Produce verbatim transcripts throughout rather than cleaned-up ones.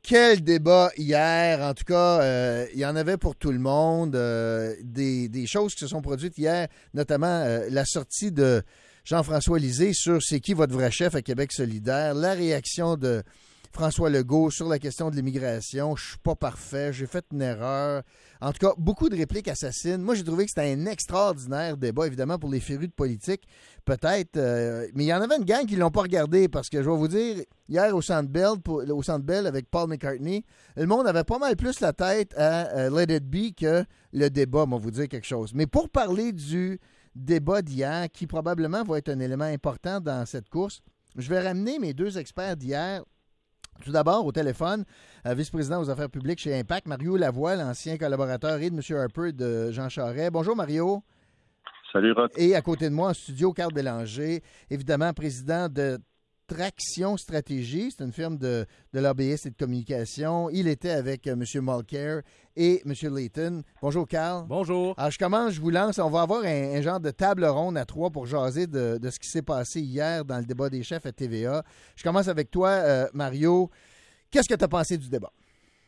Quel débat hier. En tout cas, euh, il y en avait pour tout le monde. Euh, des, des choses qui se sont produites hier, notamment euh, la sortie de Jean-François Lisée sur c'est qui votre vrai chef à Québec solidaire, la réaction de François Legault sur la question de l'immigration. Je suis pas parfait, j'ai fait une erreur. En tout cas, beaucoup de répliques assassines. Moi, j'ai trouvé que c'était un extraordinaire débat, évidemment, pour les férus de politique, peut-être. Euh, mais il y en avait une gang qui ne l'ont pas regardé parce que, je vais vous dire, hier au Centre Bell, pour, au Centre Bell avec Paul McCartney, le monde avait pas mal plus la tête à uh, Let It Be que le débat, moi, vous dire quelque chose. Mais pour parler du débat d'hier, qui probablement va être un élément important dans cette course, je vais ramener mes deux experts d'hier. Tout d'abord, au téléphone, euh, vice-président aux affaires publiques chez Impact, Mario Lavoie, l'ancien collaborateur et de M. Harper de Jean Charest. Bonjour, Mario. Salut, Rod. Et à côté de moi, en studio, Carl Bélanger, évidemment, président de Traction Stratégie. C'est une firme de, de lobbyistes et de communication. Il était avec euh, M. Mulcair et M. Layton. Bonjour, Carl. Bonjour. Alors, je commence, je vous lance. On va avoir un, un genre de table ronde à trois pour jaser de, de ce qui s'est passé hier dans le débat des chefs à T V A. Je commence avec toi, euh, Mario. Qu'est-ce que tu as pensé du débat?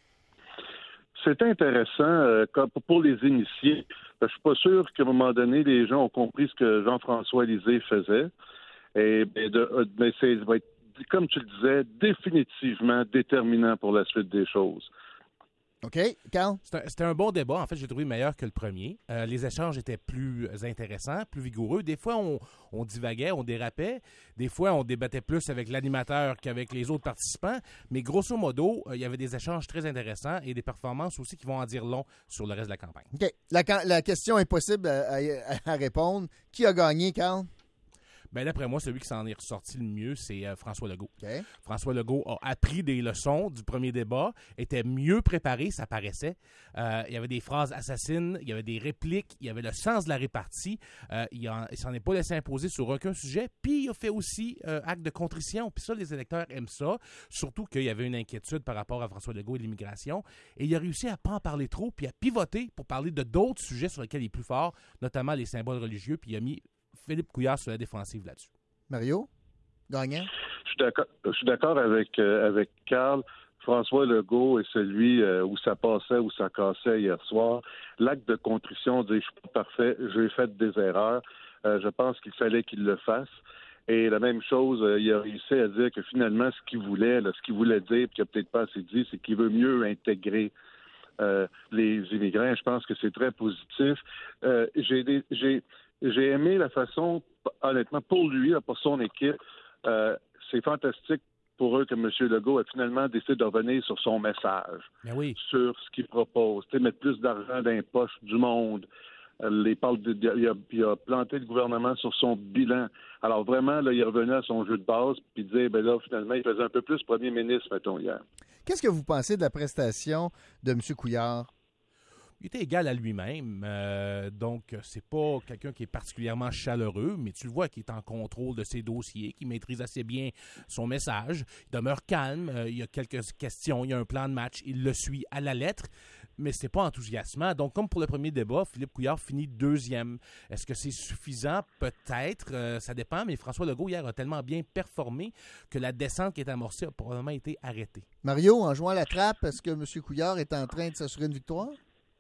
C'est intéressant euh, pour les initiés. Je suis pas sûr qu'à un moment donné, les gens ont compris ce que Jean-François Lisée faisait. Et, et de, de, c'est, va être, comme tu le disais, définitivement déterminant pour la suite des choses. OK. Carl? C'était, c'était un bon débat. En fait, j'ai trouvé meilleur que le premier. Euh, les échanges étaient plus intéressants, plus vigoureux. Des fois, on, on divaguait, on dérapait. Des fois, on débattait plus avec l'animateur qu'avec les autres participants. Mais grosso modo, euh, il y avait des échanges très intéressants et des performances aussi qui vont en dire long sur le reste de la campagne. OK. La, la question impossible à, à, à répondre. Qui a gagné, Carl? Ben, d'après moi, celui qui s'en est ressorti le mieux, c'est euh, François Legault. Okay. François Legault a appris des leçons du premier débat, était mieux préparé, ça paraissait. Euh, il y avait des phrases assassines, il y avait des répliques, il y avait le sens de la répartie. Euh, il ne s'en est pas laissé imposer sur aucun sujet. Puis, il a fait aussi euh, acte de contrition. Puis ça, les électeurs aiment ça. Surtout qu'il y avait une inquiétude par rapport à François Legault et l'immigration. Et il a réussi à ne pas en parler trop, puis à pivoter pour parler de d'autres sujets sur lesquels il est plus fort, notamment les symboles religieux. Puis il a mis Philippe Couillard sur la défensive là-dessus. Mario, gagnant? Je suis d'accord, je suis d'accord avec, euh, avec Carl. François Legault est celui euh, où ça passait, où ça cassait hier soir. L'acte de contrition dit « je suis pas parfait, j'ai fait des erreurs euh, ». Je pense qu'il fallait qu'il le fasse. Et la même chose, euh, il a réussi à dire que finalement, ce qu'il voulait, là, ce qu'il voulait dire, puis qu'il n'a peut-être pas assez dit, c'est qu'il veut mieux intégrer euh, les immigrants. Je pense que c'est très positif. Euh, j'ai des, j'ai J'ai aimé la façon, honnêtement, pour lui, pour son équipe, euh, c'est fantastique pour eux que M. Legault a finalement décidé de revenir sur son message, ben oui. sur ce qu'il propose, mettre plus d'argent dans les poches du monde. Euh, les parle de, il, a, il a planté le gouvernement sur son bilan. Alors vraiment, là, il est revenu à son jeu de base puis dire, ben là, finalement, il faisait un peu plus premier ministre, mettons, hier. Qu'est-ce que vous pensez de la prestation de M. Couillard? Il était égal à lui-même, euh, donc c'est pas quelqu'un qui est particulièrement chaleureux, mais tu le vois qu'il est en contrôle de ses dossiers, qu'il maîtrise assez bien son message. Il demeure calme, euh, il y a quelques questions, il y a un plan de match, il le suit à la lettre, mais c'est pas enthousiasmant. Donc, comme pour le premier débat, Philippe Couillard finit deuxième. Est-ce que c'est suffisant? Peut-être, euh, ça dépend, mais François Legault hier a tellement bien performé que la descente qui est amorcée a probablement été arrêtée. Mario, en jouant la trappe, est-ce que M. Couillard est en train de s'assurer une victoire?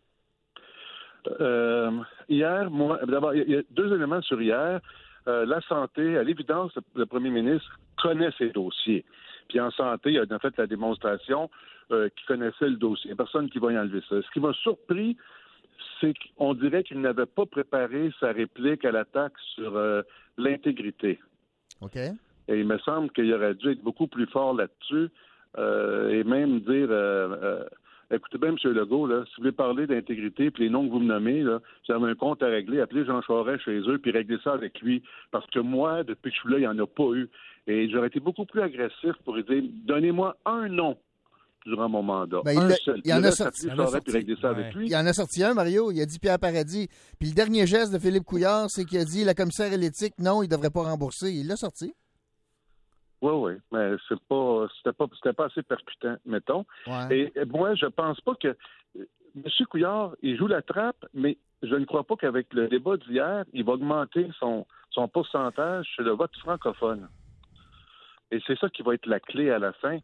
Euh, hier, moi, d'abord, il y a deux éléments sur hier. Euh, la santé, à l'évidence, le premier ministre connaît ses dossiers. Puis en santé, il a fait la démonstration euh, qu'il connaissait le dossier. Il n'y a personne qui va y enlever ça. Ce qui m'a surpris, c'est qu'on dirait qu'il n'avait pas préparé sa réplique à l'attaque sur euh, l'intégrité. OK. Et il me semble qu'il aurait dû être beaucoup plus fort là-dessus euh, et même dire... Euh, euh, écoutez bien, M. Legault, là, si vous voulez parler d'intégrité puis les noms que vous me nommez, là, vous avez un compte à régler, appelez Jean Charest chez eux puis réglez ça avec lui. Parce que moi, depuis que je suis là, il n'y en a pas eu. Et j'aurais été beaucoup plus agressif pour lui dire, donnez-moi un nom durant mon mandat. Ben, un il, seul. Il, en a sorti, il, en a sorti. Puis régler ça ouais. avec lui. Il en a sorti un, Mario. Il a dit Pierre Paradis. Puis le dernier geste de Philippe Couillard, c'est qu'il a dit la commissaire à l'éthique, non, il ne devrait pas rembourser. Il l'a sorti. Oui, oui, mais c'est pas, c'était pas, c'était pas assez percutant, mettons. Ouais. Et moi, je pense pas que M. Couillard, il joue la trappe, mais je ne crois pas qu'avec le débat d'hier, il va augmenter son, son pourcentage sur le vote francophone. Et c'est ça qui va être la clé à la fin.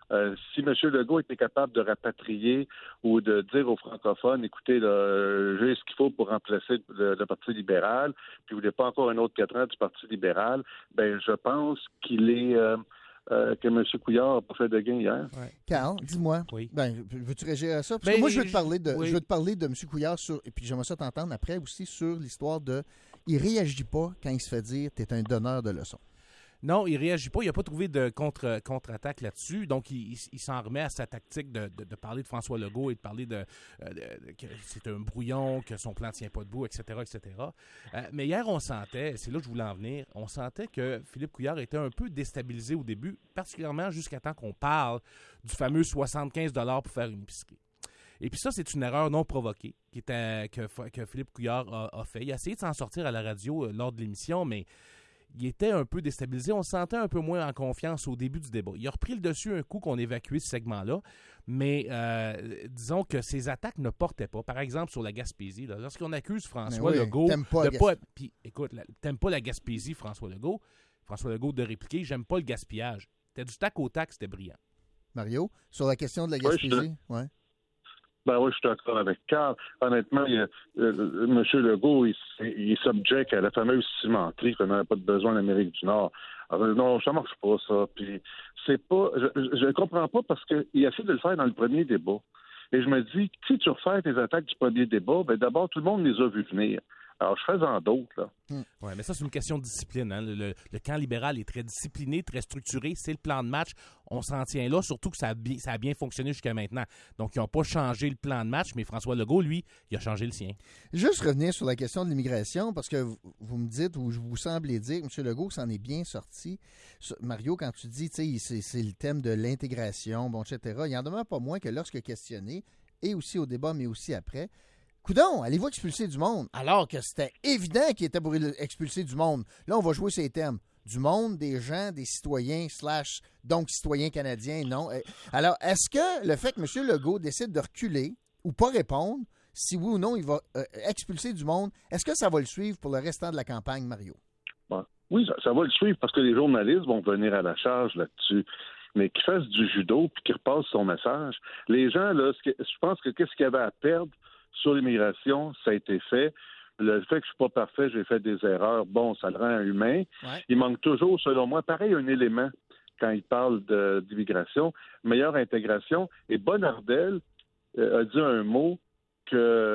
Euh, si M. Legault était capable de rapatrier ou de dire aux francophones, écoutez, là, j'ai ce qu'il faut pour remplacer le, le Parti libéral, puis vous voulez pas encore un autre quatre ans du Parti libéral, ben je pense qu'il est euh, euh, que M. Couillard n'a pas fait de gain hier. Ouais. Carl, dis-moi, oui. ben, veux-tu réagir à ça? Parce ben, que moi, je veux te parler de, oui. je veux te parler de M. Couillard sur, et puis j'aimerais ça t'entendre après aussi sur l'histoire de, il réagit pas quand il se fait dire, t'es un donneur de leçons. Non, il ne réagit pas. Il n'a pas trouvé de contre, contre-attaque là-dessus. Donc, il, il, il s'en remet à sa tactique de, de, de parler de François Legault et de parler de, euh, de, de que c'est un brouillon, que son plan ne tient pas debout, et cetera, et cetera. Euh, mais hier, on sentait, c'est là que je voulais en venir, on sentait que Philippe Couillard était un peu déstabilisé au début, particulièrement jusqu'à temps qu'on parle du fameux soixante-quinze dollars pour faire une épicerie. Et puis ça, c'est une erreur non provoquée qui était, que, que Philippe Couillard a, a fait. Il a essayé de s'en sortir à la radio euh, lors de l'émission, mais il était un peu déstabilisé. On se sentait un peu moins en confiance au début du débat. Il a repris le dessus un coup qu'on évacuait ce segment-là, mais euh, disons que ses attaques ne portaient pas. Par exemple, sur la Gaspésie, là, lorsqu'on accuse François oui, Legault t'aimes pas de pas... Puis, écoute, la, t'aimes pas la Gaspésie, François Legault. François Legault de répliquer, j'aime pas le gaspillage. C'était du tac au tac, c'était brillant. Mario, sur la question de la Gaspésie, oui, ouais. Ben oui, je suis d'accord avec Carl. Honnêtement, il, euh, M. Legault, il, il s'objecte à la fameuse cimenterie qu'on n'a pas de besoin en Amérique du Nord. Alors, non, ça marche pas, ça. Puis c'est pas. Je ne comprends pas parce qu'il essaie de le faire dans le premier débat. Et je me dis, si tu refais tes attaques du premier débat, ben d'abord, tout le monde les a vues venir. Alors, je fais-en d'autres, là. Hum. Oui, mais ça, c'est une question de discipline. Hein? Le, le, le camp libéral est très discipliné, très structuré. C'est le plan de match. On s'en tient là, surtout que ça a bien, ça a bien fonctionné jusqu'à maintenant. Donc, ils n'ont pas changé le plan de match, mais François Legault, lui, il a changé le sien. Juste revenir sur la question de l'immigration, parce que vous, vous me dites, ou je vous semblez dire, M. Legault s'en est bien sorti. Mario, quand tu dis, tu sais, c'est, c'est le thème de l'intégration, bon, et cetera, il en demeure pas moins que lorsque questionné, et aussi au débat, mais aussi après, coudon, allez-vous expulser du monde? Alors que c'était évident qu'il était pour expulser du monde. Là, on va jouer ces termes. Du monde, des gens, des citoyens, slash, donc citoyens canadiens, non. Alors, est-ce que le fait que M. Legault décide de reculer ou pas répondre, si oui ou non il va euh, expulser du monde, est-ce que ça va le suivre pour le restant de la campagne, Mario? Bon. Oui, ça, ça va le suivre parce que les journalistes vont venir à la charge là-dessus. Mais qu'il fasse du judo puis qu'il repasse son message. Les gens, là, ce que, je pense que qu'est-ce qu'il y avait à perdre sur l'immigration, ça a été fait. Le fait que je suis pas parfait, j'ai fait des erreurs, bon, ça le rend humain. Ouais. Il manque toujours, selon moi, pareil, un élément quand il parle de, d'immigration, meilleure intégration. Et Bonnardel euh, a dit un mot que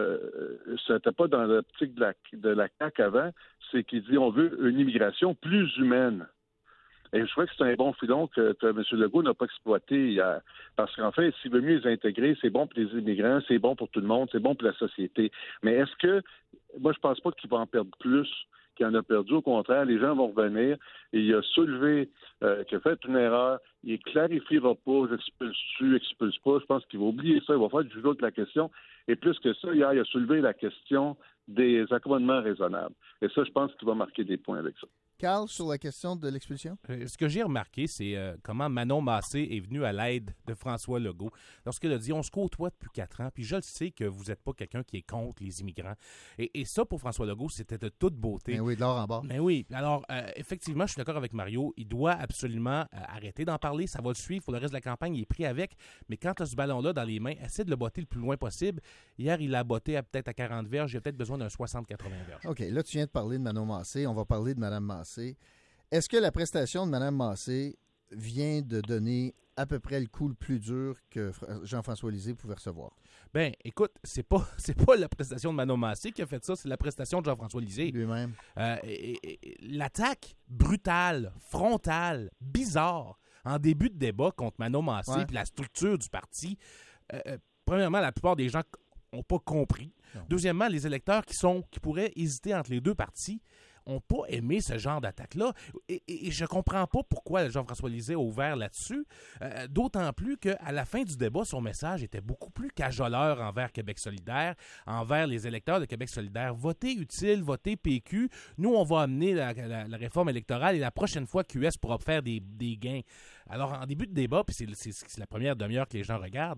euh, c'était pas dans l'optique de la, de la C A Q avant, c'est qu'il dit on veut une immigration plus humaine. Et je crois que c'est un bon filon que, que M. Legault n'a pas exploité hier. Parce qu'en fait, s'il veut mieux les intégrer, c'est bon pour les immigrants, c'est bon pour tout le monde, c'est bon pour la société. Mais est-ce que, moi, je pense pas qu'il va en perdre plus qu'il en a perdu. Au contraire, les gens vont revenir. Et il a soulevé euh, qu'il a fait une erreur. Il ne clarifiera pas, j'expulse-tu, expulse pas. Je pense qu'il va oublier ça. Il va faire du judo avec la question. Et plus que ça, hier, il a soulevé la question des accommodements raisonnables. Et ça, je pense qu'il va marquer des points avec ça. Carl, sur la question de l'expulsion? Euh, ce que j'ai remarqué, c'est euh, comment Manon Massé est venue à l'aide de François Legault lorsqu'elle a dit « On se côtoie depuis quatre ans, puis je le sais que vous n'êtes pas quelqu'un qui est contre les immigrants. » Et, et ça, pour François Legault, c'était de toute beauté. Mais oui, de l'or en bas. Mais oui. Alors, euh, effectivement, je suis d'accord avec Mario. Il doit absolument euh, arrêter d'en parler. Ça va le suivre pour le reste de la campagne. Il est pris avec. Mais quand tu as ce ballon-là dans les mains, essaie de le botter le plus loin possible. Hier, il l'a botté à peut-être à quarante verges. Il a peut-être besoin d'un soixante quatre-vingts verges. OK. Là, tu viens de parler de Manon Massé. On va parler de Mme Massé. Est-ce que la prestation de Mme Massé vient de donner à peu près le coup le plus dur que Jean-François Lisée pouvait recevoir? Ben, écoute, c'est pas c'est pas la prestation de Manon Massé qui a fait ça, c'est la prestation de Jean-François Lisée. Lui-même. Euh, et, et, l'attaque brutale, frontale, bizarre, en début de débat contre Manon Massé, ouais. Puis la structure du parti, euh, premièrement, la plupart des gens n'ont pas compris. Non. Deuxièmement, les électeurs qui sont qui pourraient hésiter entre les deux partis n'ont pas aimé ce genre d'attaque-là. Et, et, et je comprends pas pourquoi Jean-François Lisée a ouvert là-dessus, euh, d'autant plus qu'à la fin du débat, son message était beaucoup plus cajoleur envers Québec solidaire, envers les électeurs de Québec solidaire. Votez utile, votez P Q. Nous, on va amener la, la, la réforme électorale et la prochaine fois, Q S pourra faire des, des gains. Alors, en début de débat, puis c'est, c'est, c'est la première demi-heure que les gens regardent,